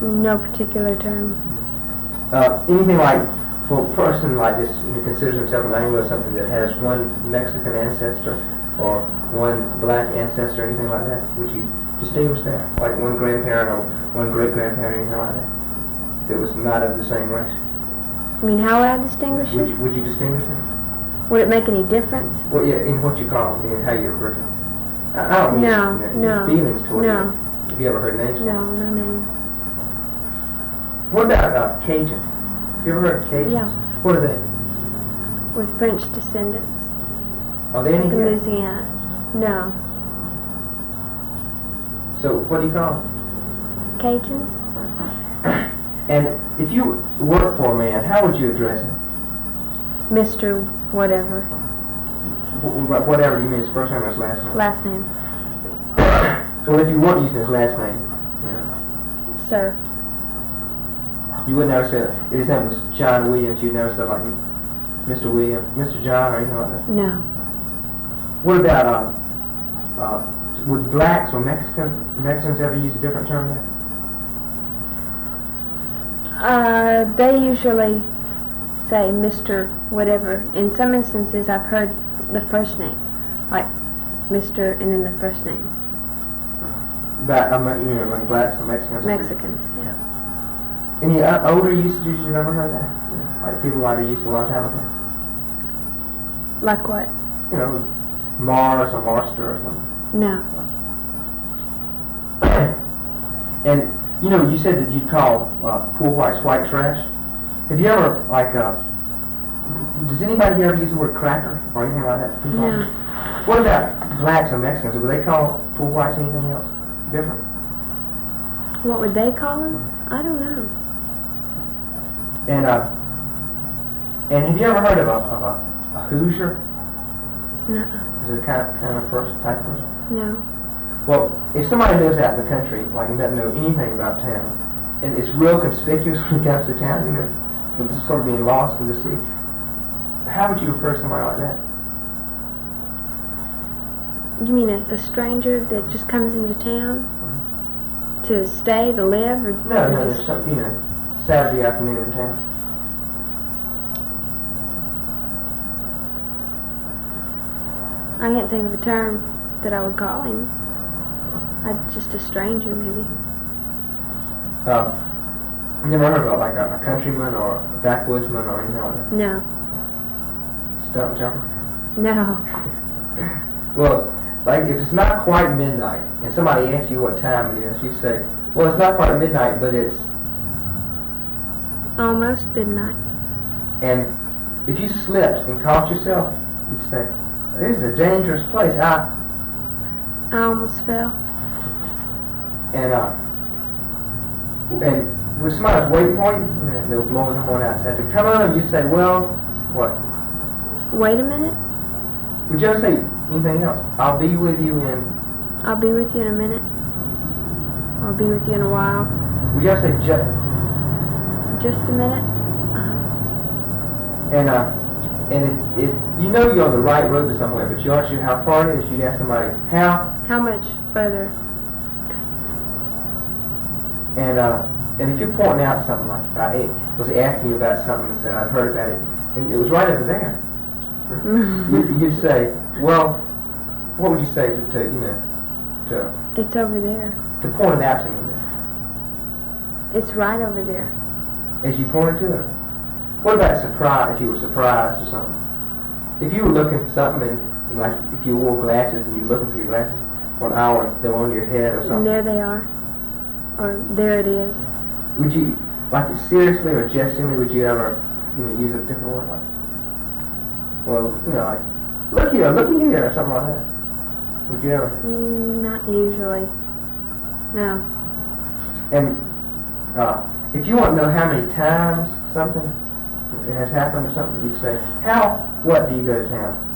No particular term. Anything like, for a person like this, considers himself an Anglo or something that has one Mexican ancestor or one black ancestor, anything like that, would you distinguish that? Like one grandparent or one great-grandparent, anything like that, that was not of the same race? I mean, how would I distinguish it? Would you distinguish that? Would it make any difference? Well, yeah, in what you call them, in how you refer to them. I don't mean No. feelings toward No. them. Have you ever heard names? No, no name. What about Cajuns? You ever heard of Cajuns? Yeah. What are they? With French descendants. Are they any Like here? Louisiana. No. So what do you call them? Cajuns? And if you work for a man, how would you address him? Mr. Whatever. Whatever, you mean his first name or his last name? Last name. Well, if you weren't using his last name, Sir. you would never say, if his name was John Williams, you'd never say like Mr. Williams, Mr. John, or anything like that? No. What about, would blacks or Mexicans ever use a different term there? They usually say Mr. Whatever. In some instances, I've heard the first name, like Mr. and then the first name. But among blacks or Mexicans? Mexicans, yeah. Any older usages you've ever heard that? Like people might have used a long time ago? Like what? Mars or Marster or something. No. And you said that you'd call poor whites white trash. Have you ever does anybody here ever use the word cracker or anything like that? No. What about blacks or Mexicans? Would they call poor whites anything else different? What would they call them? I don't know. And have you ever heard of a Hoosier? No. Is it a kind of type person? No. Well, if somebody lives out in the country, like and doesn't know anything about town, and it's real conspicuous when it comes to town, for just sort of being lost in the city, how would you refer to somebody like that? You mean a stranger that just comes into town to stay, to live, or No, or there's some, Saturday afternoon in town. I can't think of a term that I would call him. Just a stranger, maybe. You never heard about like a countryman or a backwoodsman or anything like that? No. Stump jumper? No. Well, like if it's not quite midnight and somebody asks you what time it is, you say, well, it's not quite midnight, but it's... Almost midnight. And if you slipped and caught yourself, you'd say, this is a dangerous place. I almost fell. And when somebody's waiting for you, they were blowing the horn outside to come on, you'd say, well, what? Wait a minute. Would you ever say anything else? I'll be with you in... I'll be with you in a minute. I'll be with you in a while. Would you ever say just a minute? And if you're on the right road to somewhere, but you aren't sure how far it is, you'd ask somebody, how? How much further? And if you're pointing out something like, I was asking you about something and said I'd heard about it, and it was right over there, you'd say, well, what would you say to It's over there. To point it out to me? It's right over there. As you pointed to it? What about surprise, if you were surprised or something? If you were looking for something and like if you wore glasses and you were looking for your glasses for an hour and they were on your head or something. And there they are. Or there it is. Would you, like seriously or jestingly, would you ever, use a different word like, well, like, looky here, or something like that? Would you ever? Not usually. No. And if you want to know how many times something has happened or something, you'd say, what do you go to town?